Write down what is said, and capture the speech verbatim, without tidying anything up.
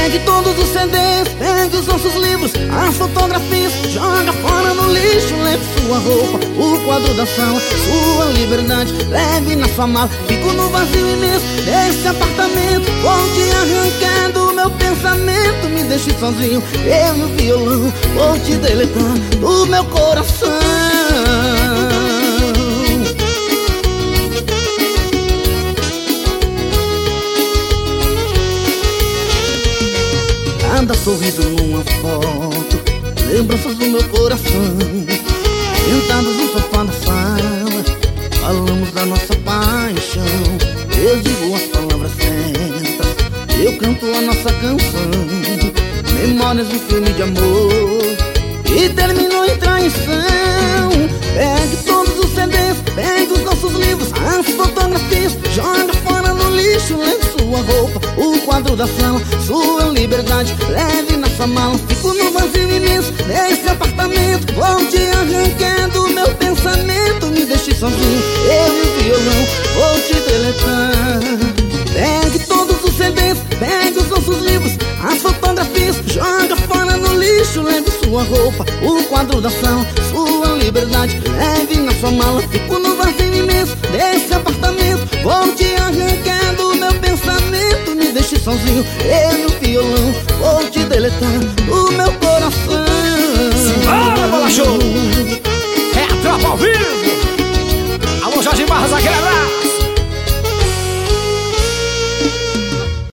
Pegue todos os C Ds, pegue os nossos livros, as fotografias, joga fora no lixo. Leve sua roupa, o quadro da sala, sua liberdade, leve na sua mala. Fico no vazio imenso desse apartamento, vou te arrancar do meu pensamento. Me deixe sozinho, eu e o violão, vou te deletar do meu coração. Anda sorrindo numa foto, lembranças do meu coração. Sentados no sofá da sala, falamos da nossa paixão. Eu digo as palavras certas, eu canto a nossa canção. Memórias de um filme de amor que terminou em traição. Pegue todos os C Ds, pegue os nossos livros, as fotografias, joga fora no lixo. Leve sua roupa, o quadro da sala, sua liberdade, leve na sua mala. Fico no vazio imenso desse apartamento, vou te arrancar do meu pensamento. Me deixe sozinho, eu e o violão, vou te deletar. Pegue todos os C Ds, pegue os nossos livros, as fotografias, joga fora no lixo. Leve sua roupa, o quadro da sala, sua liberdade, leve na sua mala. Fico no vazio imenso desse apartamento, vou te arrancar do meu pensamento. Me deixe sozinho, eu